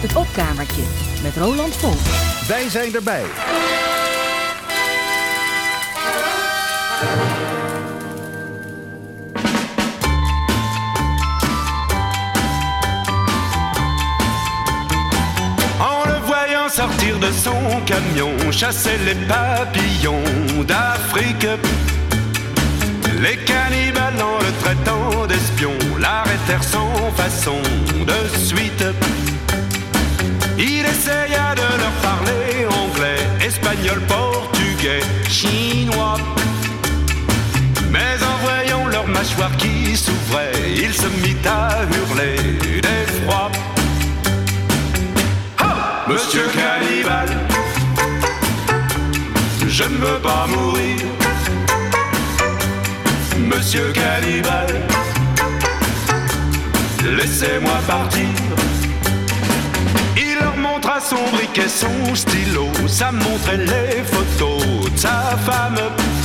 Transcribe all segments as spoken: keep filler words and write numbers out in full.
Het opkamertje met Roland Vonk. Wij zijn erbij. En le voyant sortir de son camion, chasser les papillons d'Afrique. Les cannibales en le traitant d'espion l'arrêtèrent sans façon de suite. Il essaya de leur parler anglais, espagnol, portugais, chinois. Mais en voyant leur mâchoire qui s'ouvrait, il se mit à hurler d'effroi. Oh, Monsieur Cannibal, je ne veux pas mourir. Monsieur Cannibal, laissez-moi partir. Il leur montra son briquet, son stylo, ça montrait les photos de sa femme.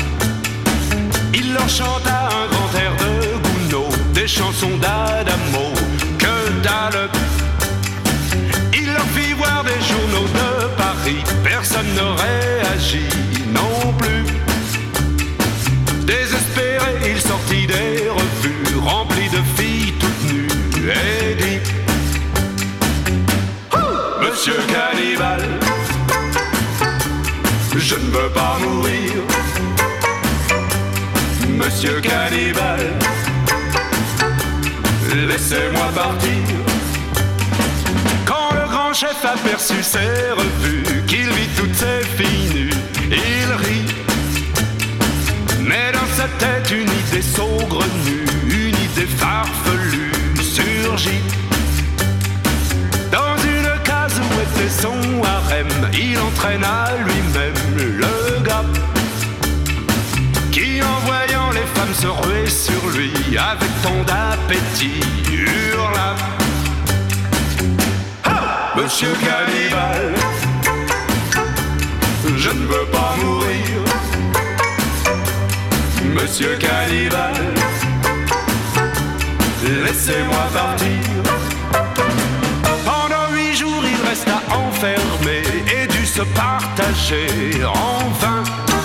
Il leur chanta un grand air de Gounod, des chansons d'Adamo, que dalle. Il leur fit voir des journaux de Paris, personne ne réagit non plus. Désespéré, il sortit des revues remplies de filles toutes nues et dit: Monsieur Cannibal, je ne veux pas mourir. Monsieur Cannibal, laissez-moi partir. Quand le grand chef aperçut ses revues, qu'il vit toutes ces filles nues, il rit. Mais dans sa tête une idée saugrenue, une idée farfelue surgit. Dans une case où était son harem, il entraîna lui-même le gars qui, en voyant les femmes se ruer sur lui avec tant d'appétit, hurla: ah, Monsieur Cannibal, je ne veux pas mourir. Monsieur Cannibal, laissez-moi partir. Pendant huit jours il resta enfermé et dut se partager en vain.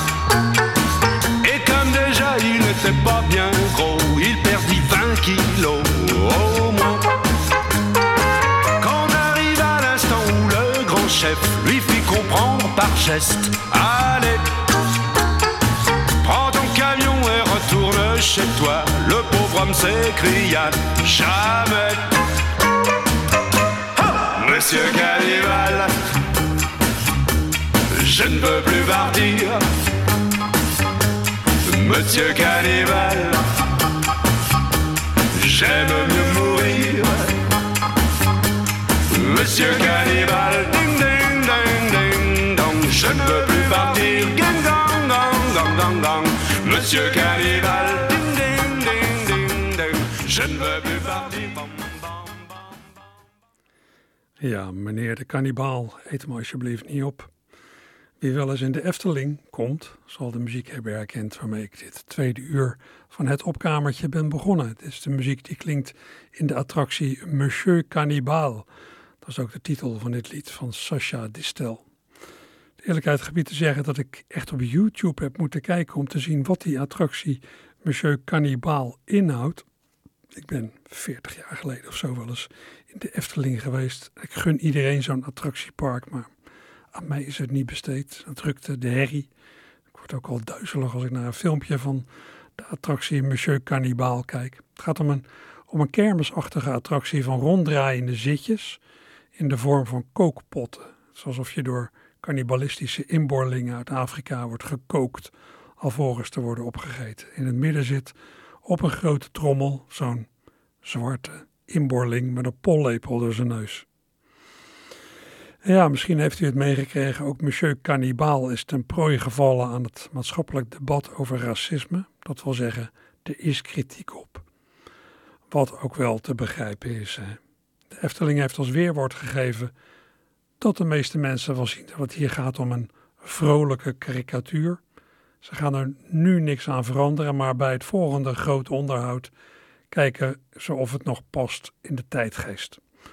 Et comme déjà il n'était pas bien gros, il perdit vingt kilos au moins. Quand arriva l'instant où le grand chef lui fit comprendre par geste: allez, prends ton camion et retourne chez toi. Le pauvre homme s'écria: jamais. Oh, Monsieur Cannibal, je ne veux plus partir. Monsieur Cannibal, j'aime mieux mourir. Monsieur Cannibal, ding ding ding ding dong, je ne veux plus partir. Ding dong dong dong dong dong. Monsieur Cannibal, ding ding ding ding ding, je ne veux plus partir. Bam, bam, bam, bam. Ja, meneer de kannibaal, eet hem alsjeblieft niet op. Wie wel eens in de Efteling komt, zal de muziek hebben herkend waarmee ik dit tweede uur van het opkamertje ben begonnen. Het is de muziek die klinkt in de attractie Monsieur Cannibal. Dat is ook de titel van dit lied van Sacha Distel. De eerlijkheid gebied te zeggen dat ik echt op YouTube heb moeten kijken om te zien wat die attractie Monsieur Cannibal inhoudt. Ik ben veertig jaar geleden of zo wel eens in de Efteling geweest. Ik gun iedereen zo'n attractiepark, maar aan mij is het niet besteed. De drukte, de herrie. Ik word ook al duizelig als ik naar een filmpje van de attractie Monsieur Cannibal kijk. Het gaat om een, om een kermisachtige attractie van ronddraaiende zitjes in de vorm van kookpotten. Het is alsof je door cannibalistische inboorlingen uit Afrika wordt gekookt alvorens te worden opgegeten. In het midden zit op een grote trommel zo'n zwarte inboorling met een pollepel door zijn neus. En ja, misschien heeft u het meegekregen, ook Monsieur Cannibal is ten prooi gevallen aan het maatschappelijk debat over racisme. Dat wil zeggen, er is kritiek op. Wat ook wel te begrijpen is. Hè. De Efteling heeft als weerwoord gegeven dat de meeste mensen wel zien dat het hier gaat om een vrolijke karikatuur. Ze gaan er nu niks aan veranderen, maar bij het volgende grote onderhoud kijken ze of het nog past in de tijdgeest.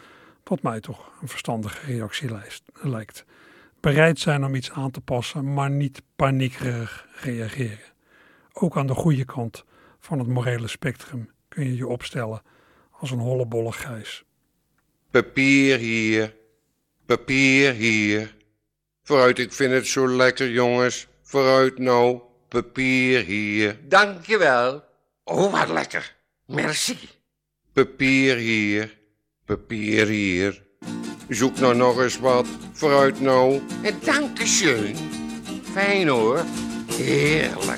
wat mij toch een verstandige reactie lijkt. Bereid zijn om iets aan te passen, maar niet paniekerig reageren. Ook aan de goede kant van het morele spectrum kun je je opstellen als een hollebolle Gijs. Papier hier, papier hier. Vooruit, ik vind het zo lekker, jongens. Vooruit nou, papier hier. Dankjewel. Oh, wat lekker. Merci. Papier hier, papier hier. Zoek nou nog eens wat. Vooruit nou. En dankeschön. Fijn hoor. Heerlijk.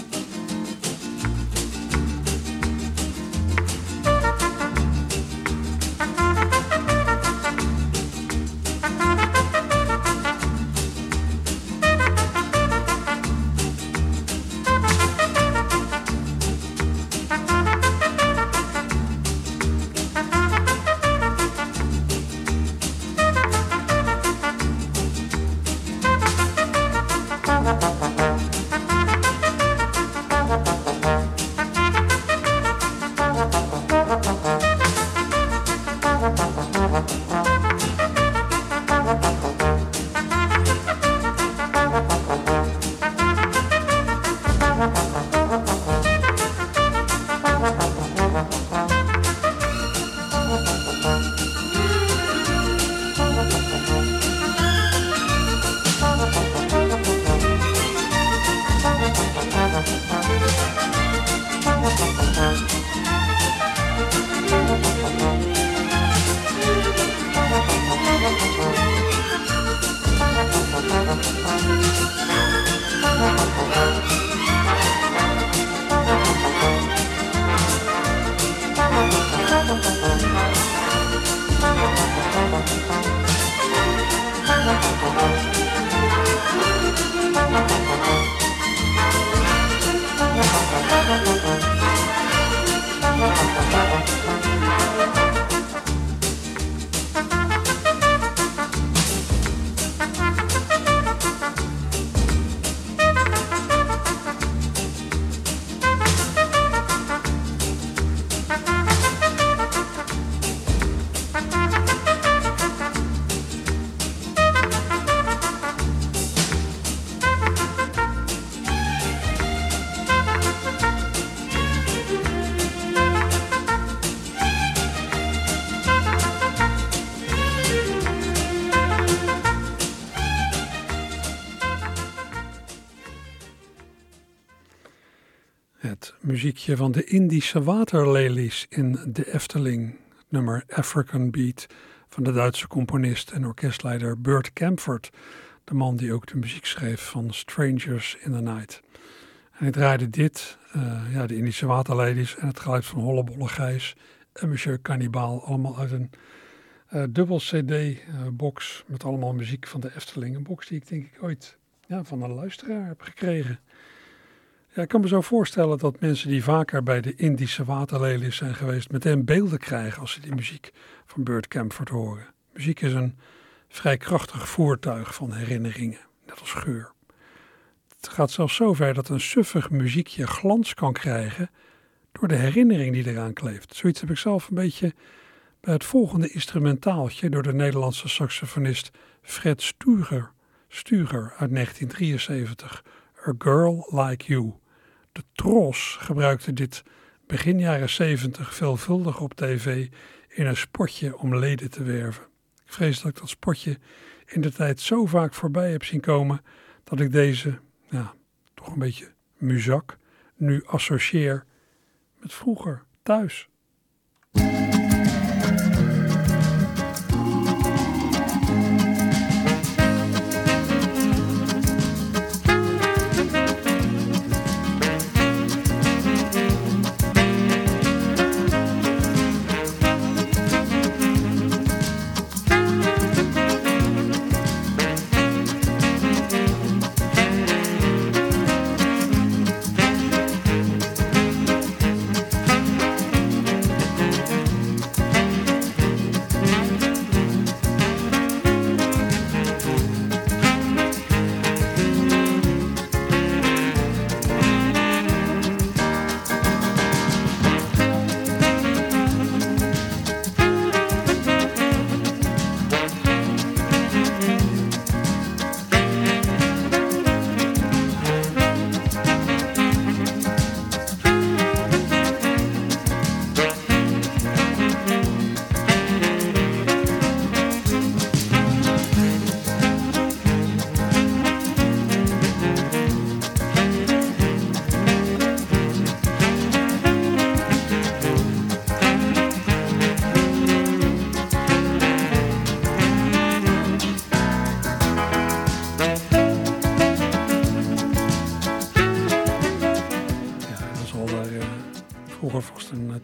Het muziekje van de Indische waterlelies in de Efteling, het nummer African Beat van de Duitse componist en orkestleider Burt Kaempfert, de man die ook de muziek schreef van Strangers in the Night. En ik draaide dit, uh, ja, de Indische waterlelies en het geluid van Hollebolle Gijs en Monsieur Cannibal, allemaal uit een uh, dubbel cd-box uh, met allemaal muziek van de Efteling. Een box die ik denk ik ooit ja, van een luisteraar heb gekregen. Ja, ik kan me zo voorstellen dat mensen die vaker bij de Indische waterlelies zijn geweest meteen beelden krijgen als ze die muziek van Burt Kaempfert horen. Muziek is een vrij krachtig voertuig van herinneringen, net als geur. Het gaat zelfs zover dat een suffig muziekje glans kan krijgen door de herinnering die eraan kleeft. Zoiets heb ik zelf een beetje bij het volgende instrumentaaltje door de Nederlandse saxofonist Fred Stuger, Stuger uit negentien drieënzeventig, A Girl Like You. De Tros gebruikte dit begin jaren zeventig veelvuldig op tv in een spotje om leden te werven. Ik vrees dat ik dat spotje in de tijd zo vaak voorbij heb zien komen dat ik deze, ja, toch een beetje muzak, nu associeer met vroeger thuis.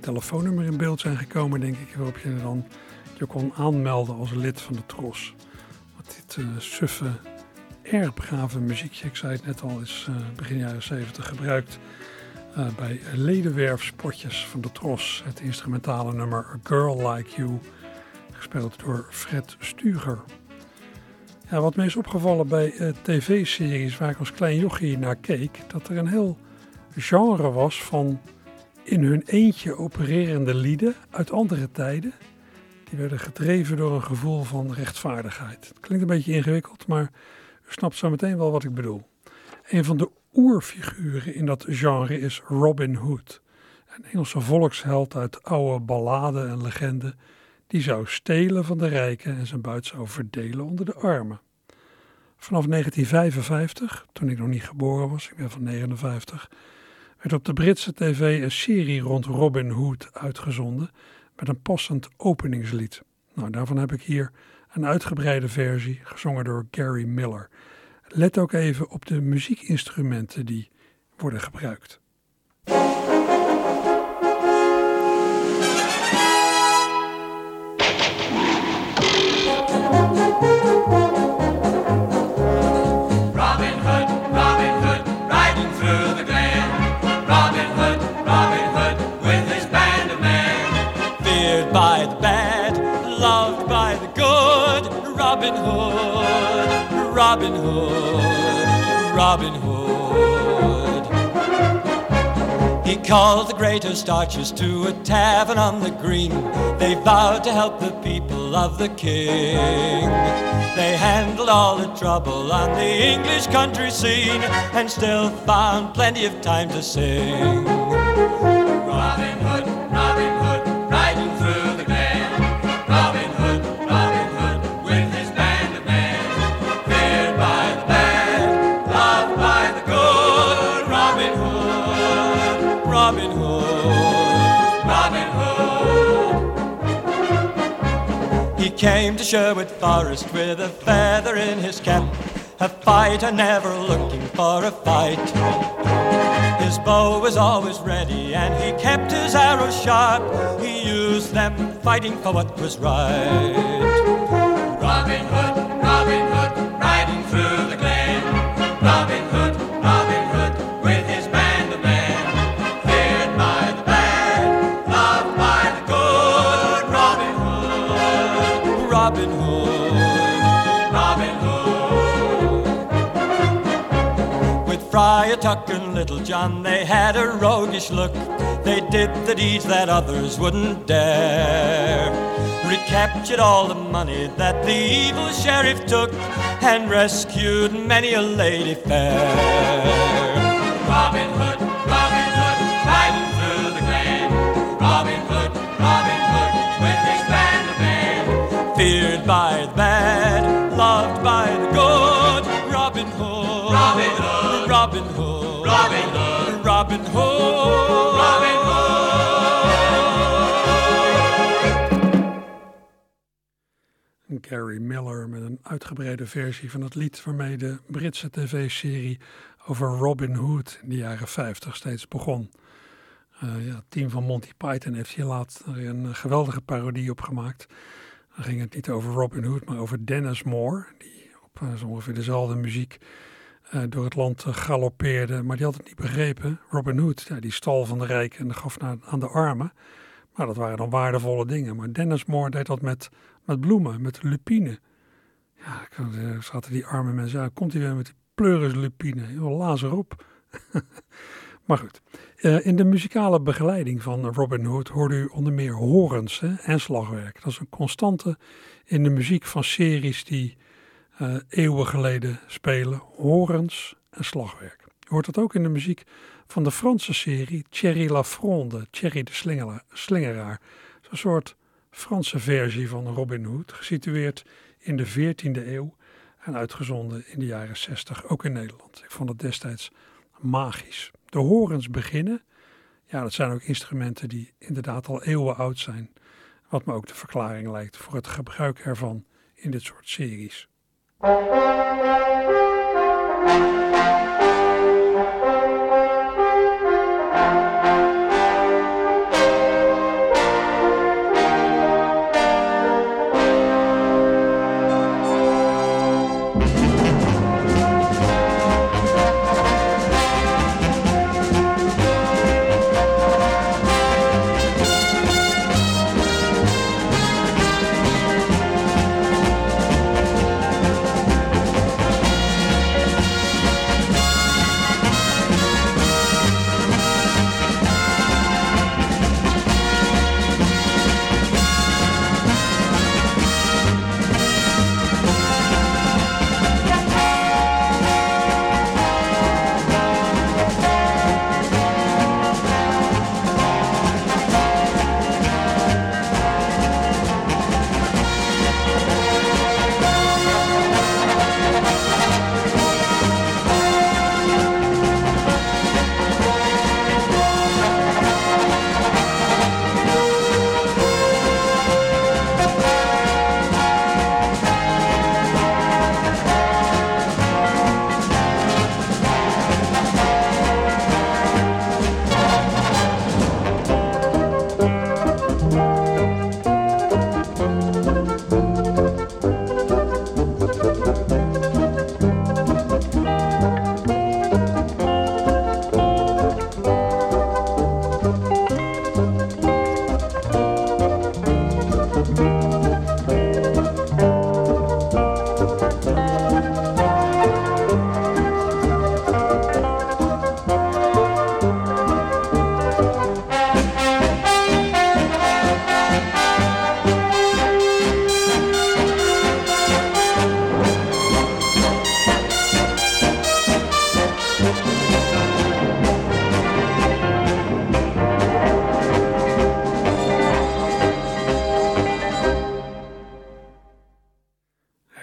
telefoonnummer in beeld zijn gekomen, denk ik, waarop je dan je kon aanmelden als lid van de Tros. Want dit uh, suffe, erg begave muziekje, ik zei het net al, is uh, begin jaren zeventig gebruikt uh, bij ledenwerfspotjes van de Tros. Het instrumentale nummer A Girl Like You, gespeeld door Fred Stuger. Ja, wat me is opgevallen bij uh, tv-series waar ik als klein jochie naar keek, dat er een heel genre was van in hun eentje opererende lieden uit andere tijden. Die werden gedreven door een gevoel van rechtvaardigheid. Het klinkt een beetje ingewikkeld, maar u snapt zo meteen wel wat ik bedoel. Een van de oerfiguren in dat genre is Robin Hood. Een Engelse volksheld uit oude balladen en legenden. Die zou stelen van de rijken en zijn buit zou verdelen onder de armen. Vanaf negentien vijfenvijftig, toen ik nog niet geboren was, ik ben van negenenvijftig, werd op de Britse tv een serie rond Robin Hood uitgezonden met een passend openingslied. Nou, daarvan heb ik hier een uitgebreide versie, gezongen door Gary Miller. Let ook even op de muziekinstrumenten die worden gebruikt. By the bad, loved by the good, Robin Hood, Robin Hood, Robin Hood. He called the greatest archers to a tavern on the green. They vowed to help the people of the king. They handled all the trouble on the English country scene and still found plenty of time to sing. Robin Hood, Robin Hood, riding through the glen. Robin Hood, Robin Hood, with his band of men. Feared by the bad, loved by the good. Robin Hood, Robin Hood, Robin Hood. He came to Sherwood Forest with a feather in his cap. A fighter never looking for a fight. His bow was always ready and he kept his arrows sharp. He used them fighting for what was right. Robin Hood, Robin Hood, riding through the glen. Robin Hood, Robin Hood, with his band of men. Feared by the bad, loved by the good. Robin Hood, Robin Hood, Robin Hood. With Friar Tuck and Little John, they had a roguish look. They did the deeds that others wouldn't dare. Recaptured all the money that the evil sheriff took and rescued many a lady fair. Robin Hood, Robin Hood, riding through the glen. Robin Hood, Robin Hood, with his band of men. Feared by the bad, loved by the good. Robin Hood, Robin Hood, Robin Hood, Robin Hood, Robin Hood, Robin Hood. Gary Miller met een uitgebreide versie van het lied waarmee de Britse tv-serie over Robin Hood in de jaren vijftig steeds begon. Uh, ja, het team van Monty Python heeft hier laat een geweldige parodie op gemaakt. Dan ging het niet over Robin Hood, maar over Dennis Moore, die op uh, zo ongeveer dezelfde muziek uh, door het land uh, galoppeerde. Maar die had het niet begrepen. Robin Hood, ja, die stal van de rijken en gaf naar, aan de armen. Maar dat waren dan waardevolle dingen. Maar Dennis Moore deed dat met, met bloemen, met lupine. Ja, dan zaten die arme mensen uit. Komt hij weer met die pleuris lupine. Joh, laat erop. Maar goed. Uh, in de muzikale begeleiding van Robin Hood hoorde u onder meer horens hè, en slagwerk. Dat is een constante in de muziek van series die uh, eeuwen geleden spelen. Horens en slagwerk. U hoort dat ook in de muziek van de Franse serie Thierry Lafronde, Thierry de Slingera- Slingeraar. Zo'n soort Franse versie van Robin Hood, gesitueerd in de veertiende eeuw en uitgezonden in de jaren zestig, ook in Nederland. Ik vond het destijds magisch. De horens beginnen, ja, dat zijn ook instrumenten die inderdaad al eeuwen oud zijn, wat me ook de verklaring lijkt voor het gebruik ervan in dit soort series.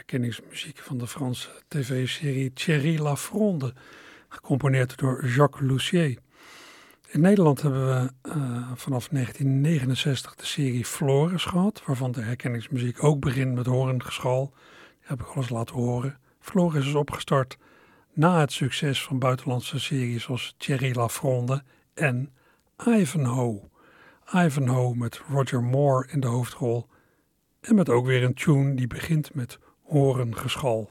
herkenningsmuziek van de Franse tv-serie Thierry Lafronde, gecomponeerd door Jacques Lussier. In Nederland hebben we uh, vanaf negentien negenenzestig de serie Floris gehad, waarvan de herkenningsmuziek ook begint met horengeschal. Die heb ik alles laten horen. Floris is opgestart na het succes van buitenlandse series zoals Thierry Lafronde en Ivanhoe. Ivanhoe met Roger Moore in de hoofdrol en met ook weer een tune die begint met horengeschal.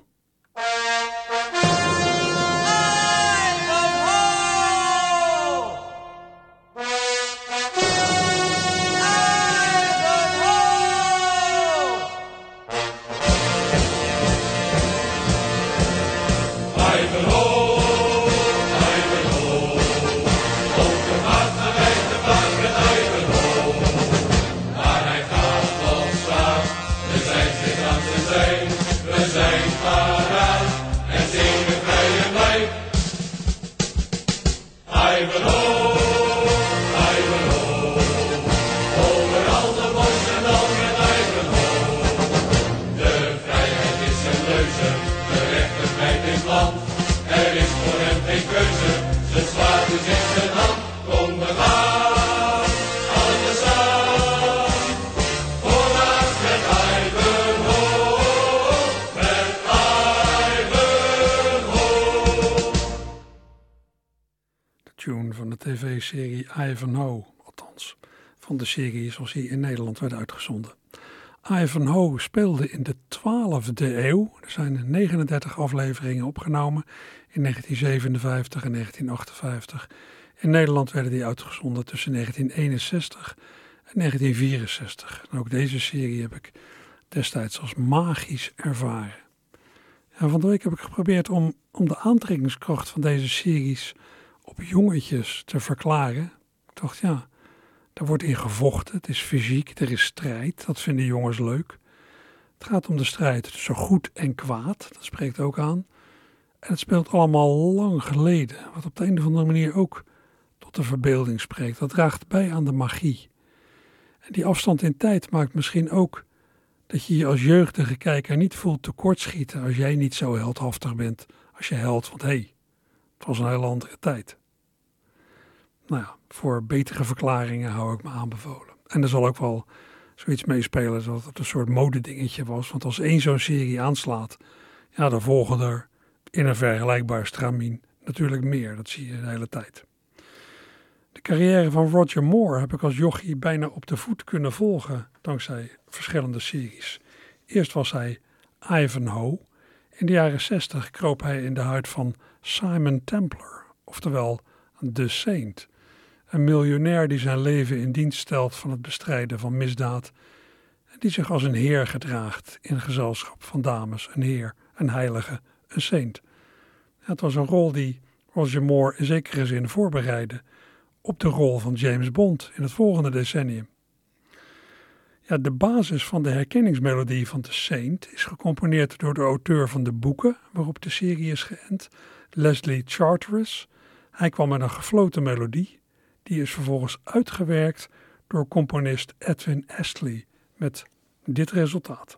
Van de tv-serie Ivanhoe, althans van de serie zoals die in Nederland werd uitgezonden. Ivanhoe speelde in de twaalfde eeuw. Er zijn negenendertig afleveringen opgenomen in negentien zevenenvijftig en negentien achtenvijftig. In Nederland werden die uitgezonden tussen negentien eenenzestig en negentien vierenzestig. En ook deze serie heb ik destijds als magisch ervaren. En van de week heb ik geprobeerd om, om de aantrekkingskracht van deze series op jongetjes te verklaren. Ik dacht, ja, daar wordt in gevochten. Het is fysiek, er is strijd. Dat vinden jongens leuk. Het gaat om de strijd tussen goed en kwaad. Dat spreekt ook aan. En het speelt allemaal lang geleden. Wat op de een of andere manier ook tot de verbeelding spreekt. Dat draagt bij aan de magie. En die afstand in tijd maakt misschien ook dat je je als jeugdige kijker niet voelt tekortschieten als jij niet zo heldhaftig bent als je held. Want hé, hey, het was een hele andere tijd. Nou ja, voor betere verklaringen hou ik me aanbevolen. En er zal ook wel zoiets meespelen dat het een soort modedingetje was. Want als één zo'n serie aanslaat, ja, dan volgen er in een vergelijkbaar stramien natuurlijk meer. Dat zie je de hele tijd. De carrière van Roger Moore heb ik als jochie bijna op de voet kunnen volgen dankzij verschillende series. Eerst was hij Ivanhoe. In de jaren zestig kroop hij in de huid van Simon Templar, oftewel The Saint. Een miljonair die zijn leven in dienst stelt van het bestrijden van misdaad en die zich als een heer gedraagt in gezelschap van dames, een heer, een heilige, een saint. Het was een rol die Roger Moore in zekere zin voorbereidde op de rol van James Bond in het volgende decennium. Ja, de basis van de herkenningsmelodie van The Saint is gecomponeerd door de auteur van de boeken waarop de serie is geënt, Leslie Charteris. Hij kwam met een gefloten melodie, die is vervolgens uitgewerkt door componist Edwin Astley met dit resultaat.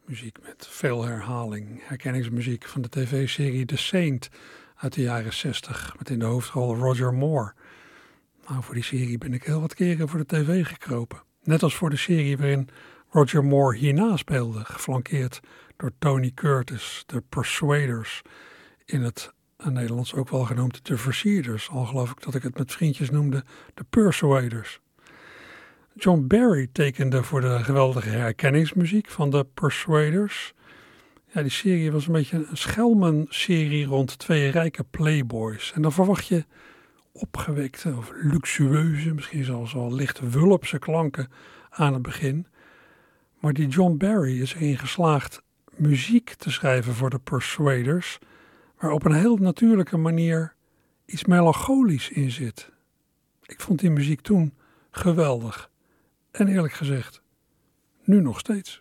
Muziek met veel herhaling. Herkenningsmuziek van de tv-serie The Saint uit de jaren zestig. Met in de hoofdrol Roger Moore. Nou, voor die serie ben ik heel wat keren voor de tv gekropen. Net als voor de serie waarin Roger Moore hierna speelde. Geflankeerd door Tony Curtis, de Persuaders. In het in Nederlands ook wel genoemd de Versierders. Al geloof ik dat ik het met vriendjes noemde de Persuaders. John Barry tekende voor de geweldige herkenningsmuziek van de Persuaders. Ja, die serie was een beetje een schelmenserie rond twee rijke playboys. En dan verwacht je opgewekte of luxueuze, misschien zelfs wel licht wulpse klanken aan het begin. Maar die John Barry is erin geslaagd muziek te schrijven voor de Persuaders, waar op een heel natuurlijke manier iets melancholisch in zit. Ik vond die muziek toen geweldig. En eerlijk gezegd, nu nog steeds.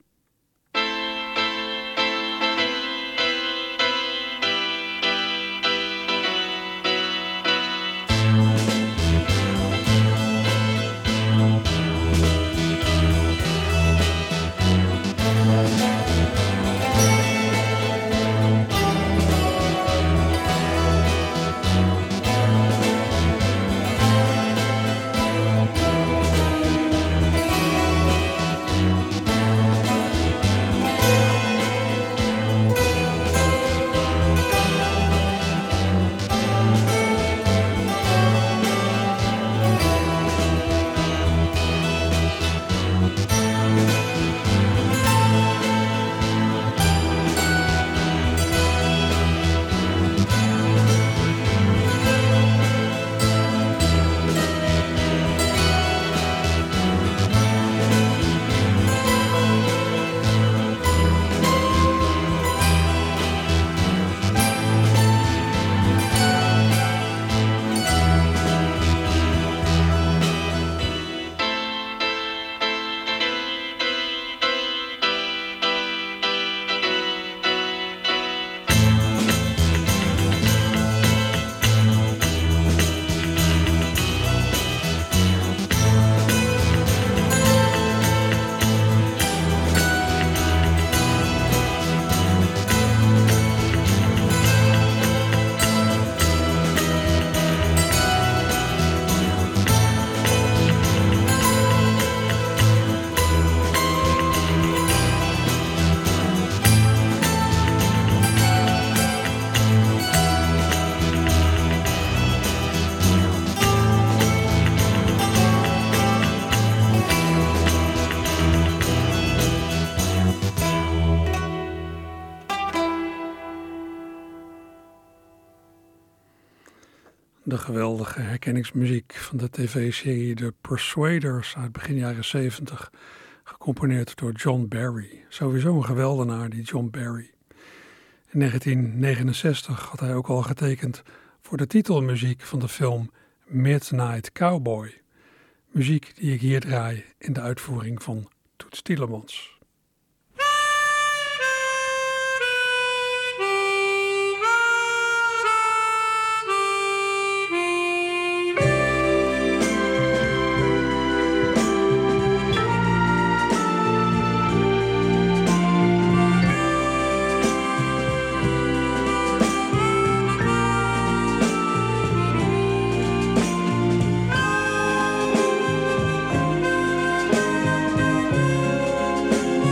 De geweldige herkenningsmuziek van de tv-serie The Persuaders uit begin jaren zeventig, gecomponeerd door John Barry. Sowieso een geweldenaar, die John Barry. In negentien negenenzestig had hij ook al getekend voor de titelmuziek van de film Midnight Cowboy. Muziek die ik hier draai in de uitvoering van Toots Thielemans. Thank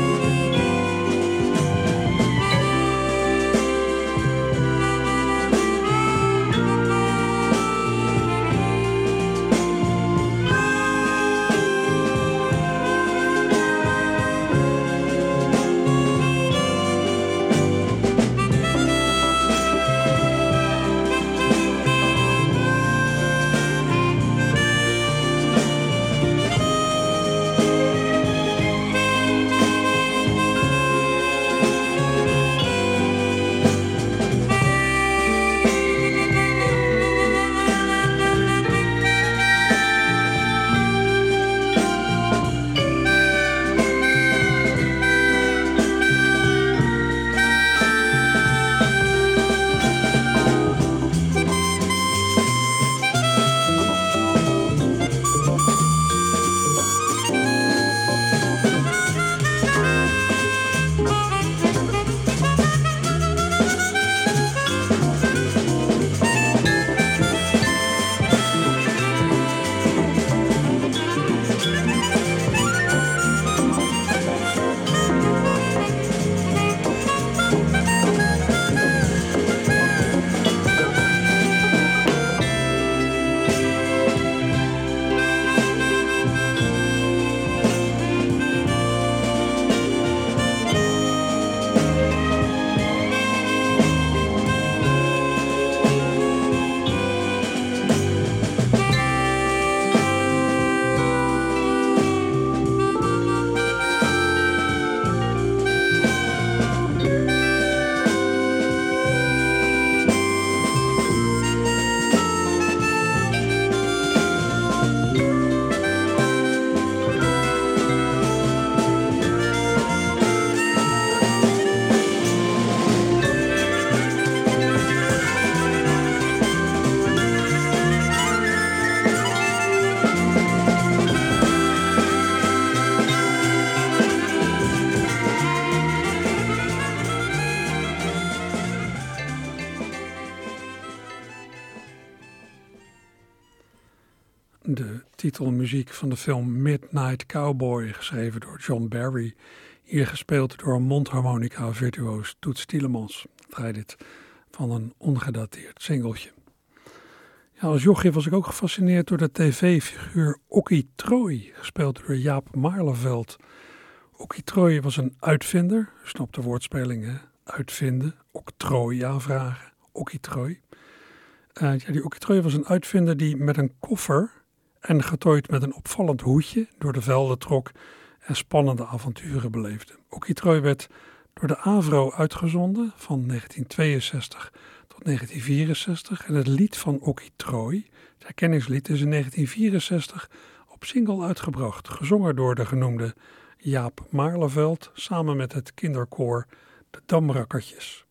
de titelmuziek van de film Midnight Cowboy, geschreven door John Barry. Hier gespeeld door een mondharmonica-virtuoos Toots Thielemans. Draai dit van een ongedateerd singeltje. Ja, als jochie was ik ook gefascineerd door de tv-figuur Okkie Trooi, gespeeld door Jaap Maarleveld. Okkie Trooi was een uitvinder, u snapt de woordspeling, hè? Uitvinden, octrooi aanvragen, Okkie Trooi. Uh, ja, die Okkie Trooi was een uitvinder die met een koffer en getooid met een opvallend hoedje door de velden trok en spannende avonturen beleefde. Okkie Trooi werd door de AVRO uitgezonden van negentien tweeënzestig tot negentien vierenzestig en het lied van Okkie Trooi, het herkenningslied, is in negentien vierenzestig op single uitgebracht, gezongen door de genoemde Jaap Maarleveld samen met het kinderkoor de Damrakkertjes.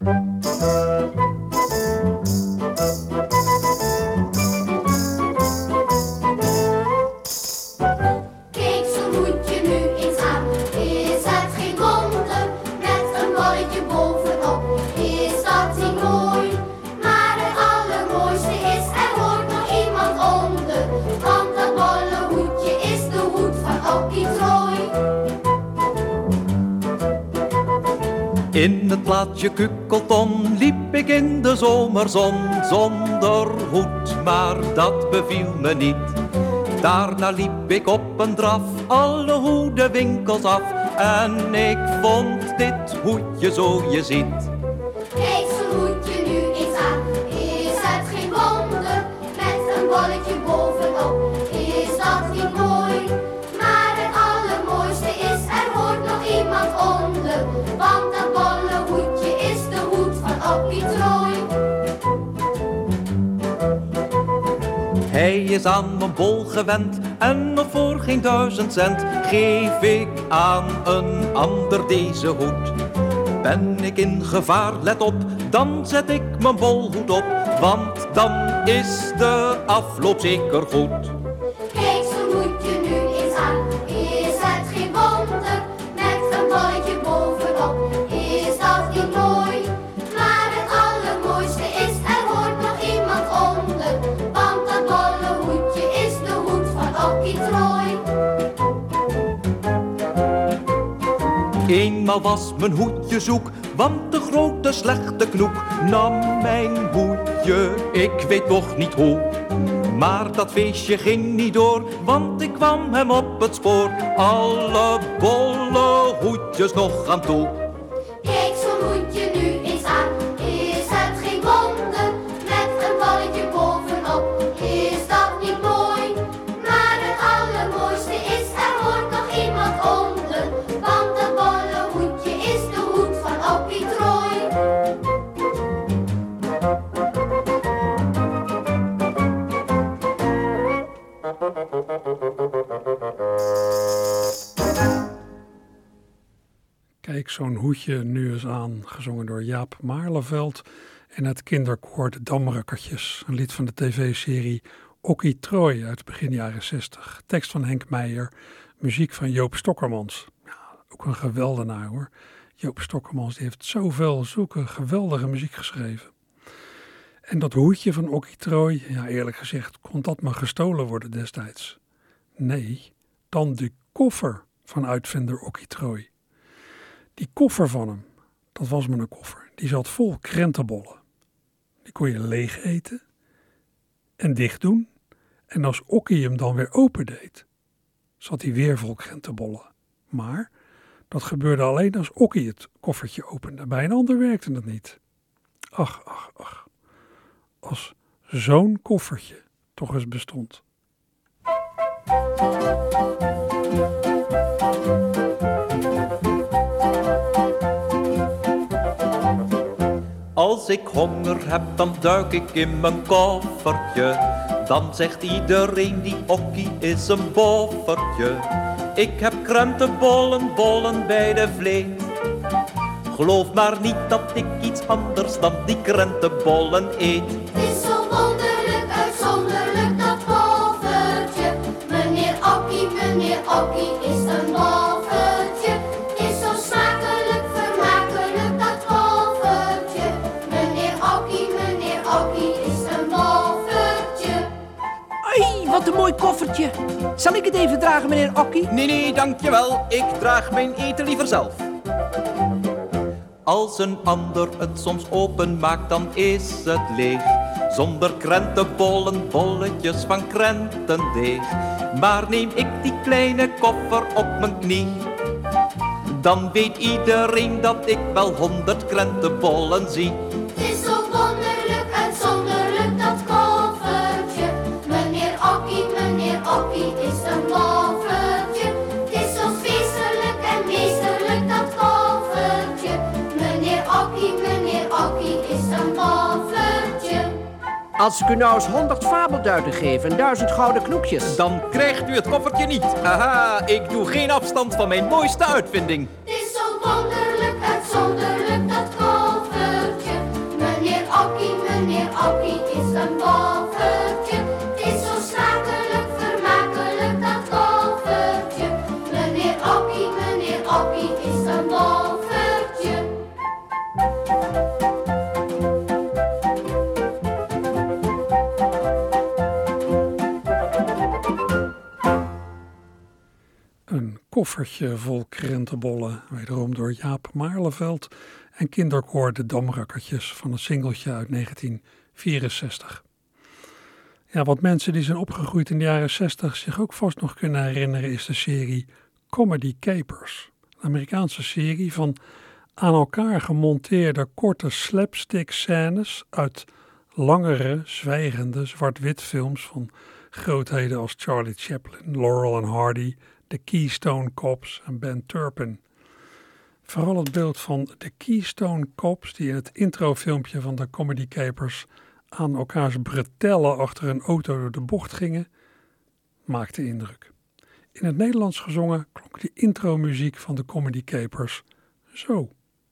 In het plaatsje Kukkelton liep ik in de zomerzon zonder hoed, maar dat beviel me niet. Daarna liep ik op een draf alle hoedenwinkels af en ik vond dit hoedje zo je ziet. Kijk zo'n hoedje nu eens aan, is het geen wonder, met een bolletje bovenop, is dat niet mooi? Maar het allermooiste is, er hoort nog iemand onder, want dat bolle hoedje is de hoed van Okkie Trooi. Hij is aan mijn bol gewend en nog voor geen duizend cent geef ik aan een ander deze hoed. Ben ik in gevaar, let op, dan zet ik mijn bolhoed op, want dan is de afloop zeker goed. Kijk zo'n hoedje nu eens aan, is het geen wonder, met een bolletje bovenop, is dat niet mooi? Maar het allermooiste is, er hoort nog iemand onder, want dat bolle hoedje is de hoed van Okkie Trooi. Eenmaal was mijn hoedje zoek, want de grote slechte knoek nam mijn hoedje, ik weet nog niet hoe. Maar dat feestje ging niet door, want ik kwam hem op het spoor, alle bolle hoedjes nog aan toe. Kijk zo'n hoedje nu eens aan, is het geen wonder, met een bolletje bovenop, is dat niet mooi? Maar het allermooiste is, er hoort nog iemand onder, want dat bolle hoedje is de hoed van Okkie Trooi. Kijk zo'n hoedje nu eens aan, gezongen door Jaap Maarleveld en het kinderkoor de Damrakkertjes. Een lied van de tv-serie Okkie Trooi uit begin jaren zestig. Tekst van Henk Meijer, muziek van Joop Stokkermans. Ja, ook een geweldenaar hoor. Joop Stokkermans die heeft zoveel, zulke geweldige muziek geschreven. En dat hoedje van Okkie Trooi, ja eerlijk gezegd, kon dat maar gestolen worden destijds? Nee, dan de koffer van uitvinder Okkie Trooi. Die koffer van hem, dat was maar een koffer, die zat vol krentenbollen. Die kon je leeg eten en dicht doen. En als Okkie hem dan weer opendeed, zat hij weer vol krentenbollen. Maar dat gebeurde alleen als Okkie het koffertje opende. Bij een ander werkte het niet. Ach, ach, ach. Als zo'n koffertje toch eens bestond. Als ik honger heb, dan duik ik in mijn koffertje. Dan zegt iedereen die Okkie is een boffertje. Ik heb krentenbollen, bollen bij de vlees. Geloof maar niet dat ik iets anders dan die krentenbollen eet. Het is zo wonderlijk, uitzonderlijk dat boffertje. Meneer Okkie, meneer Okkie is een boffertje. Het is zo smakelijk, vermakelijk dat boffertje. Meneer Okkie, meneer Okkie is een boffertje. Ai, wat een mooi koffertje. Zal ik het even dragen, meneer Okkie? Nee, nee, dankjewel. Ik draag mijn eten liever zelf. Als een ander het soms openmaakt, dan is het leeg. Zonder krentenbollen, bolletjes van krentendeeg. Maar neem ik die kleine koffer op mijn knie, dan weet iedereen dat ik wel honderd krentenbollen zie. Het is zo wonderlijk uitzonderlijk dat koffertje. Meneer Okkie, meneer Okkie is een koffertje. Het is zo feestelijk en meesterlijk dat koffertje. Meneer Okkie, meneer Okkie is een koffertje. Als ik u nou eens honderd fabelduiten geef en duizend gouden knoepjes, dan krijgt u het koffertje niet. Haha, ik doe geen afstand van mijn mooiste uitvinding. Het is zo wonderlijk uitzonderlijk dat koffertje. Meneer Okkie, meneer Okkie is een koffertje. Het is zo smakelijk, vermakelijk dat koffertje. Meneer Okkie, meneer Okkie is een koffertje. Een koffertje vol krentenbollen, wederom door Jaap Maarleveld en kinderkoor De Damrakkertjes van een singeltje uit negentien vierenzestig. Ja, wat mensen die zijn opgegroeid in de jaren zestig zich ook vast nog kunnen herinneren is de serie Comedy Capers. Een Amerikaanse serie van aan elkaar gemonteerde korte slapstick scènes uit langere, zwijgende zwart-wit films van grootheden als Charlie Chaplin, Laurel and Hardy, de Keystone Cops en Ben Turpin. Vooral het beeld van de Keystone Cops die in het introfilmpje van de Comedy Capers aan elkaars bretellen achter een auto door de bocht gingen, maakte indruk. In het Nederlands gezongen klonk de intromuziek van de Comedy Capers zo.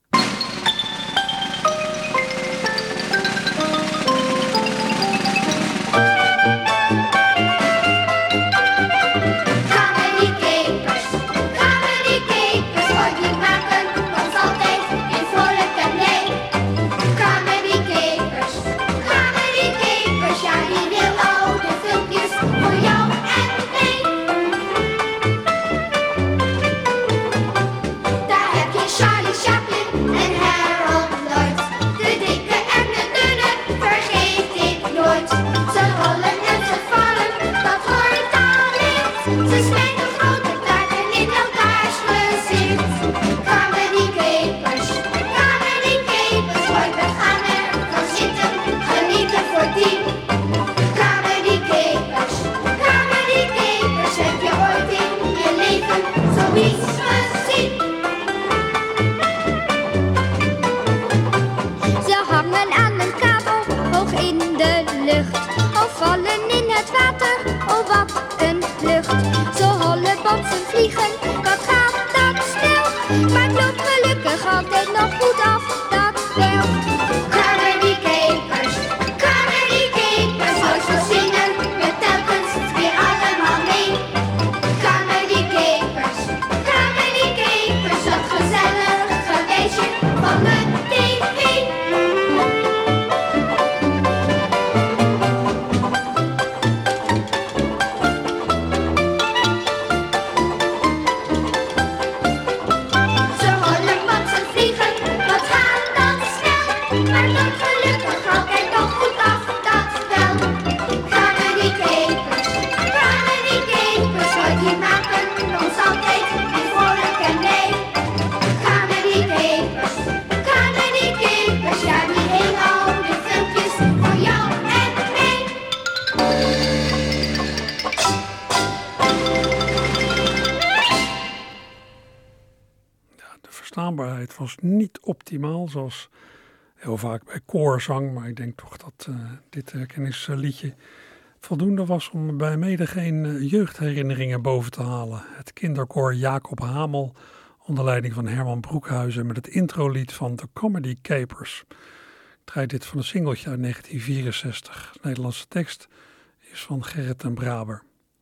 verstaanbaarheid was niet optimaal, zoals heel vaak bij koorzang. Maar ik denk toch dat uh, dit herkenningsliedje voldoende was om bij menigeen uh, jeugdherinneringen boven te halen. Het kinderkoor Jacob Hamel onder leiding van Herman Broekhuizen met het introlied van The Comedy Capers. Ik draai dit van een singeltje uit negentien vierenzestig. De Nederlandse tekst is van Gerrit ten Braber.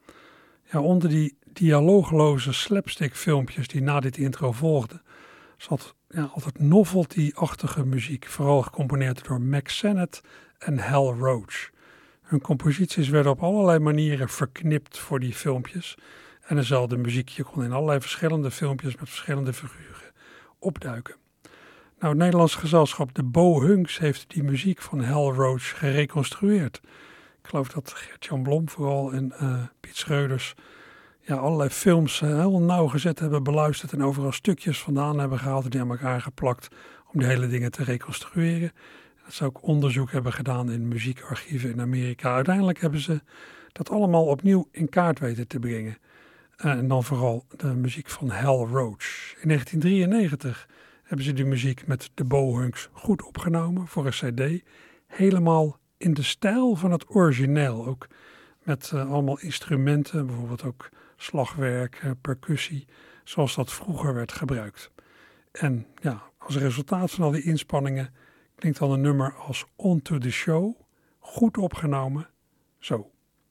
Ja, onder die dialoogloze slapstick filmpjes die na dit intro volgden, zat ja, altijd novelty-achtige muziek, vooral gecomponeerd door Mack Sennett en Hal Roach. Hun composities werden op allerlei manieren verknipt voor die filmpjes. En dezelfde muziek, je kon in allerlei verschillende filmpjes met verschillende figuren opduiken. Nou, het Nederlandse gezelschap de Bohunks heeft die muziek van Hal Roach gereconstrueerd. Ik geloof dat Gert-Jan Blom vooral en uh, Piet Schreuders ja, allerlei films uh, heel nauwgezet hebben beluisterd en overal stukjes vandaan hebben gehaald en die aan elkaar geplakt om die hele dingen te reconstrueren. Dat ze ook onderzoek hebben gedaan in muziekarchieven in Amerika. Uiteindelijk hebben ze dat allemaal opnieuw in kaart weten te brengen. Uh, en dan vooral de muziek van Hal Roach. In negentien drieënnegentig hebben ze die muziek met de Bohunks goed opgenomen voor een cd. Helemaal in de stijl van het origineel. Ook met uh, allemaal instrumenten, bijvoorbeeld ook slagwerk, uh, percussie, zoals dat vroeger werd gebruikt. En ja, als resultaat van al die inspanningen klinkt dan een nummer als On to the Show, goed opgenomen, zo.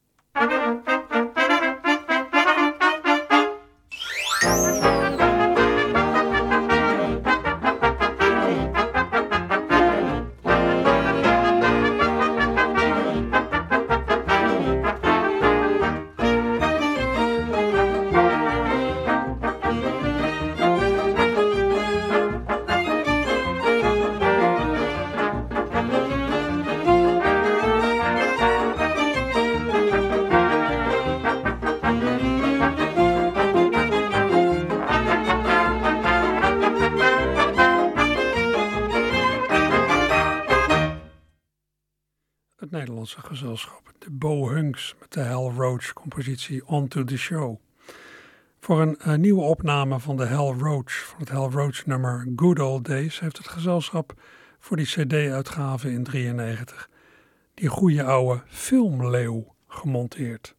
Gezelschap, de Bohunks met de Hal Roach compositie On to the Show. Voor een uh, nieuwe opname van de Hal Roach, van het Hal Roach nummer Good Old Days, heeft het gezelschap voor die cd-uitgave in drieënnegentig die goede oude filmleeuw gemonteerd.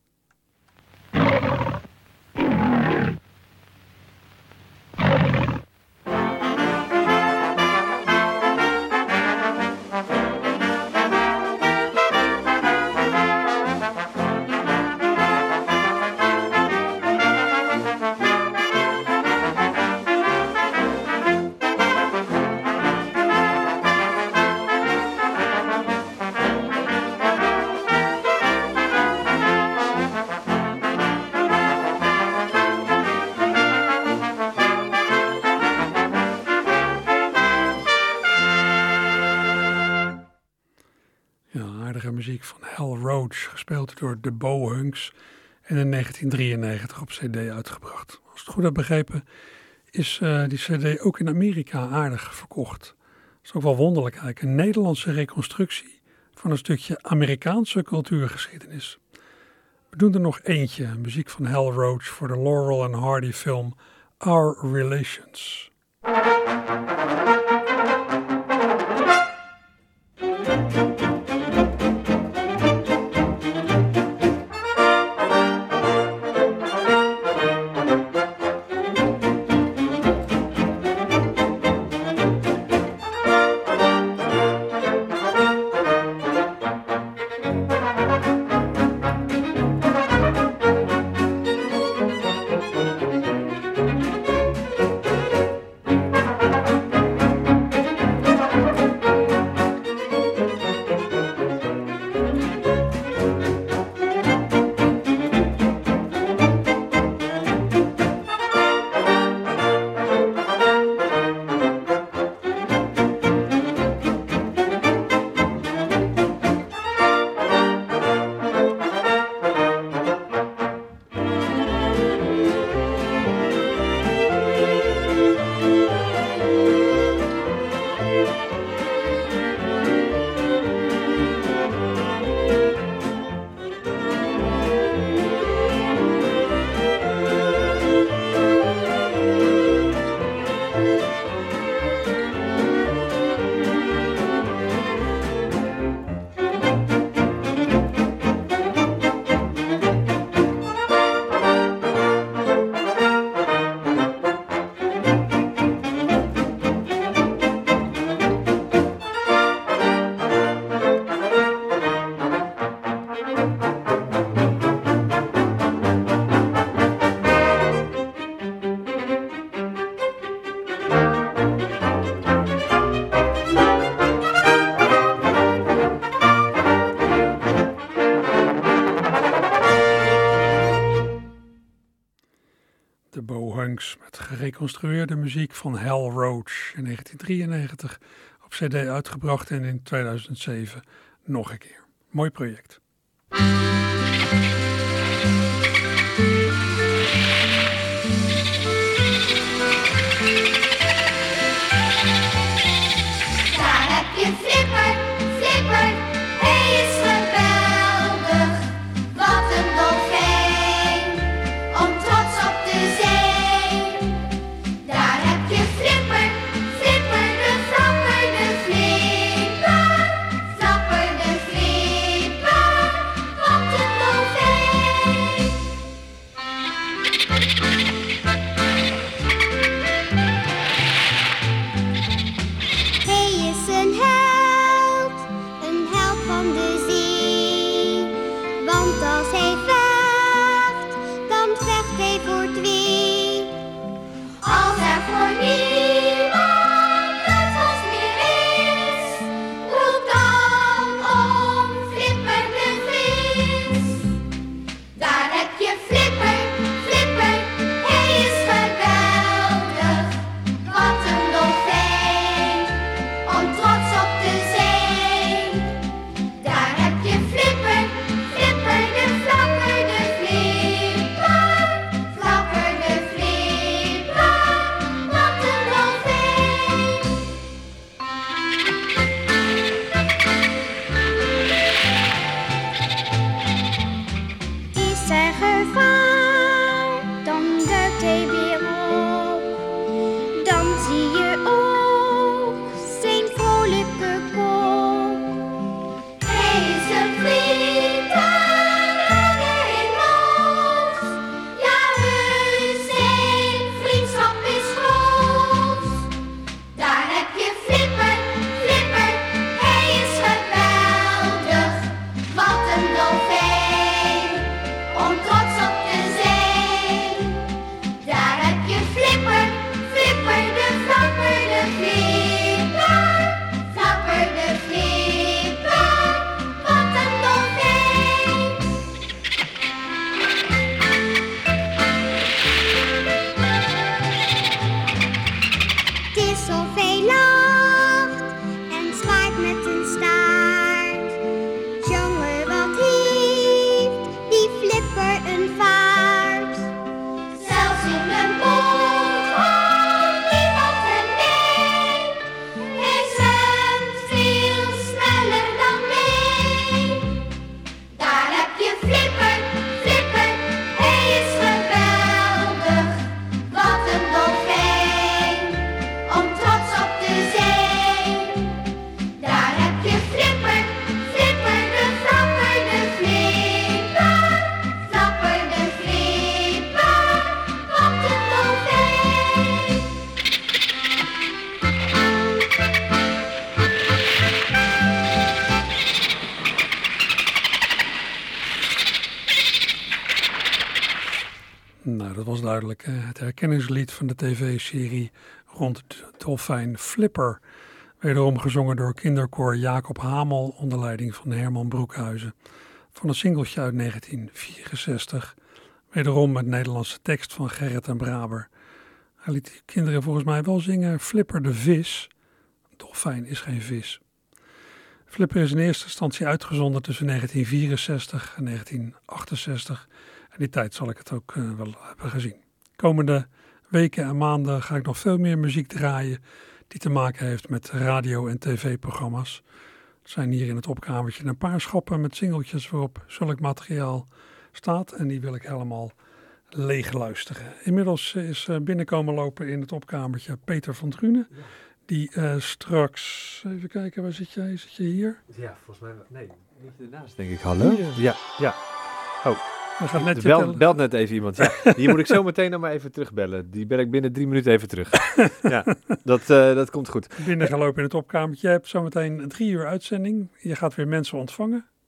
Muziek van Hal Roach, gespeeld door de Bohunks en in negentien drieënnegentig op cd uitgebracht. Als ik het goed heb begrepen is uh, die cd ook in Amerika aardig verkocht. Dat is ook wel wonderlijk eigenlijk, een Nederlandse reconstructie van een stukje Amerikaanse cultuurgeschiedenis. We doen er nog eentje, muziek van Hal Roach voor de Laurel and Hardy film Our Relations. gereconstrueerde muziek van Hal Roach in negentien drieënnegentig op cd uitgebracht en in tweeduizend zeven nog een keer. Mooi project. Daar heb je Flipper, Flipper, hij is geweldig. Wat een dolfijn, om trots op te zijn. Daar heb je Flipper, Flipper, de flapper, de flipper. Flapper, de flipper, wat een dolfijn. Hij is een held, een held van de zee. Want als hij vecht, dan vecht hij voor twee. Als er voor niemand het was meer is, roep dan om Flipper de vis. Daar heb je Flipper, Flipper, hij is geweldig. Wat een dolfijn, om trots op te zijn. Daar heb je Flipper, Flipper, de flapper, de flipper. Flapper, de flipper, wat een dolfijn. Is er gevaar, dan duikt hij weer op. Dan zie je ook zijn vrolijke kop. Hij is een vriendenredder in nood. Ja, heus, zijn vriendschap is groot. Daar heb je Flipper, Flipper, hij is geweldig. Wat een dolfijn, om trots op te zijn. Daar heb je Flipper, Flipper, de flapper, de flipper. Flapper, de flipper, wat een dolfijn. Het is of hij lacht en zwaait met een staart. Jongen, wat heeft die Flipper een vaart. Zelfs in een boot houdt niemand hem mee. Hij zwemt veel sneller dan wij. Daar heb je Flipper, Flipper, hij is geweldig. Wat een dolfijn, om trots op te zijn. Daar heb je Flipper, Flipper, de flapper, de flipper. Flapper, de flipper, wat een dolfijn. Nou, dat was duidelijk. hè. Het herkenningslied van de tv-serie rond de dolfijn Flipper. Wederom gezongen door kinderkoor Jacob Hamel onder leiding van Herman Broekhuizen. Van een singeltje uit negentien vierenzestig. Wederom met Nederlandse tekst van Gerrit en Braber. Hij liet die kinderen volgens mij wel zingen Flipper de vis. Dolfijn is geen vis. Flipper is in eerste instantie uitgezonden tussen negentien vierenzestig en negentien achtenzestig. En die tijd zal ik het ook uh, wel hebben gezien. Komende weken en maanden ga ik nog veel meer muziek draaien die te maken heeft met radio- en tv-programma's. Er zijn hier in het opkamertje een paar schappen met singeltjes waarop zulk materiaal staat. En die wil ik helemaal leeg luisteren. Inmiddels is uh, binnenkomen lopen in het opkamertje Peter van Drunen. Ja. Die uh, straks, even kijken, waar zit jij? Zit je hier? Ja, volgens mij, nee, niet ernaast denk ik. Hallo? Hier. Ja, ja. Oh, Hij gaat net er bel, vertellen- belt net even iemand. Ja, die moet ik zo meteen nog maar even terugbellen. Die bel ik binnen drie minuten even terug. Ja, dat, uh, dat komt goed. Binnengelopen in het opkamertje. Je hebt zometeen drie uur uitzending. Je gaat weer mensen ontvangen.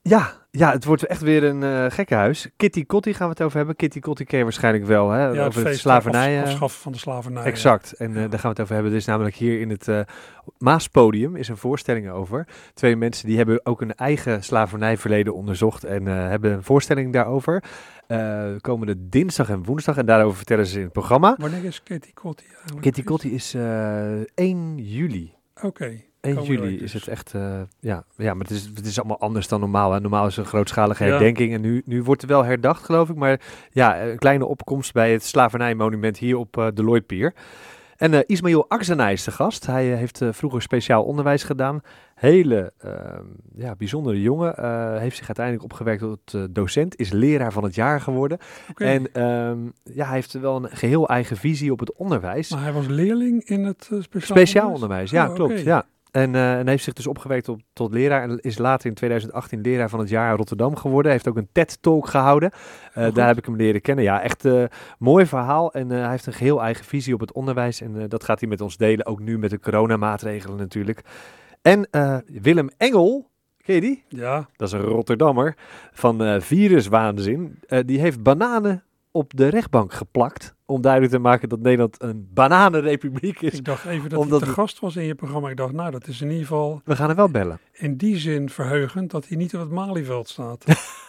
Ja, ja, het wordt echt weer een uh, gekkenhuis. Kitty Kotti gaan we het over hebben. Kitty Kotti ken je waarschijnlijk wel, hè? Ja, over het het slavernij. Af, afschaffen van de slavernij. Exact, en uh, ja. daar gaan we het over hebben. Er is namelijk hier in het uh, Maaspodium is een voorstelling over. Twee mensen die hebben ook een eigen slavernijverleden onderzocht en uh, hebben een voorstelling daarover. Uh, komende dinsdag en woensdag en daarover vertellen ze in het programma. Wanneer is Kitty Kotti eigenlijk? Kitty Kotti is uh, één juli. Oké. Okay. één juli is het echt, uh, ja, ja, maar het is, het is allemaal anders dan normaal. Hè. Normaal is het een grootschalige herdenking ja. en nu, nu wordt er wel herdacht, geloof ik. Maar ja, een kleine opkomst bij het slavernijmonument hier op uh, de Lloydpier. En uh, Ismail Akzanay is de gast. Hij uh, heeft uh, vroeger speciaal onderwijs gedaan. Hele uh, ja, bijzondere jongen. Uh, heeft zich uiteindelijk opgewerkt tot uh, docent. Is leraar van het jaar geworden. Okay. En um, ja, hij heeft wel een geheel eigen visie op het onderwijs. Maar hij was leerling in het uh, speciaal, speciaal onderwijs? onderwijs? Ja, oh, klopt. Okay. Ja. En, uh, en heeft zich dus opgewerkt op, tot leraar en is later in twintig achttien leraar van het jaar in Rotterdam geworden. Hij heeft ook een TED-talk gehouden. Uh, daar heb ik hem leren kennen. Ja, echt een uh, mooi verhaal. En uh, hij heeft een geheel eigen visie op het onderwijs. En uh, dat gaat hij met ons delen, ook nu met de coronamaatregelen natuurlijk. En uh, Willem Engel, ken je die? Ja. Dat is een Rotterdammer van uh, Viruswaanzin. Uh, die heeft bananen op de rechtbank geplakt. Om duidelijk te maken dat Nederland een bananenrepubliek is. Ik dacht even dat Omdat hij te gast was in je programma. Ik dacht, nou, dat is in ieder geval... We gaan hem wel bellen. In die zin verheugend dat hij niet op het Malieveld staat.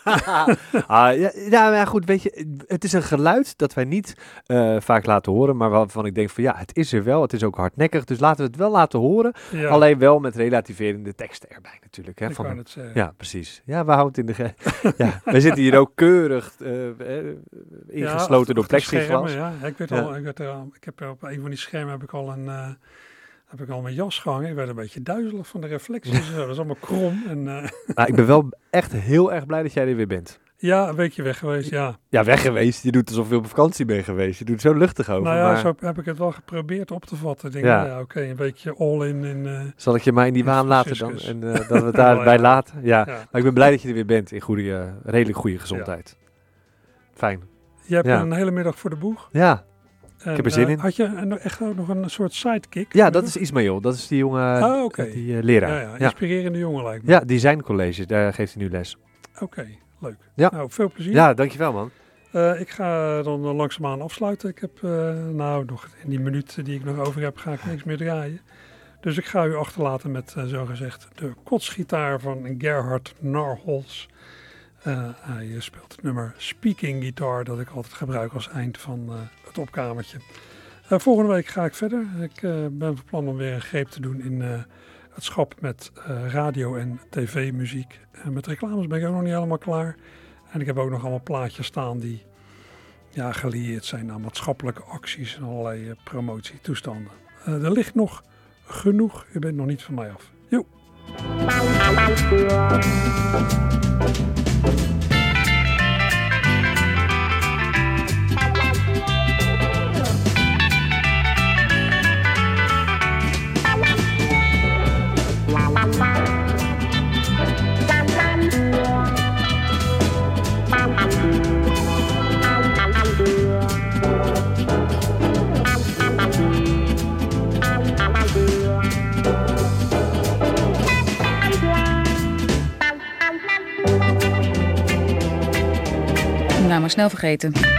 ah, ja, ja, maar goed, weet je, het is een geluid dat wij niet uh, vaak laten horen, maar waarvan ik denk van ja, het is er wel, het is ook hardnekkig, dus laten we het wel laten horen. Ja. Alleen wel met relativerende teksten erbij natuurlijk. Hè, ik van kan het zeggen. Ja, precies. Ja, we houden het in de... Ge- ja, wij zitten hier ook keurig uh, uh, ingesloten ja, door plexiglas. Ja, ik weet ja. al, ik, weet al, ik heb op een van die schermen heb ik al een... Uh, heb ik al mijn jas gehangen. Ik werd een beetje duizelig van de reflecties. Dat is allemaal krom. En, uh... nou, ik ben wel echt heel erg blij dat jij er weer bent. Ja, een weekje weg geweest, ja. Ja, weg geweest. Je doet alsof je op vakantie bent geweest. Je doet zo luchtig over. Nou ja, maar... zo heb ik het wel geprobeerd op te vatten. Ik denk, ja, nou ja oké, okay, een beetje all in. in uh, Zal ik je maar in die waan laten dan? En uh, dat we het daarbij ja, laten? Ja. ja. Maar ik ben blij dat je er weer bent in goede, uh, redelijk goede gezondheid. Ja. Fijn. Je hebt ja. een hele middag voor de boeg. Ja. En, ik heb er zin uh, in. Had je echt ook nog een soort sidekick? Ja, dat is Ismail. Dat is die jongen, oh, okay. die uh, leraar. Ja, ja. Inspirerende ja. jongen lijkt me. Ja, designcollege. Daar geeft hij nu les. Oké, okay, leuk. Ja. Nou, veel plezier. Ja, dankjewel man. Uh, ik ga dan uh, langzaamaan afsluiten. Ik heb, uh, nou, nog in die minuut die ik nog over heb, ga ik niks meer draaien. Dus ik ga u achterlaten met, uh, zogezegd, de kotsgitaar van Gerhard Narholz. Uh, hij uh, speelt het nummer Speaking Guitar, dat ik altijd gebruik als eind van uh, het opkamertje. Uh, volgende week ga ik verder. Ik uh, ben van plan om weer een greep te doen in uh, het schap met uh, radio- en tv-muziek. Uh, met reclames ben ik ook nog niet helemaal klaar. En ik heb ook nog allemaal plaatjes staan die ja, gelieerd zijn aan maatschappelijke acties en allerlei uh, promotietoestanden. Uh, er ligt nog genoeg. U bent nog niet van mij af. Joe! Nou, maar snel vergeten.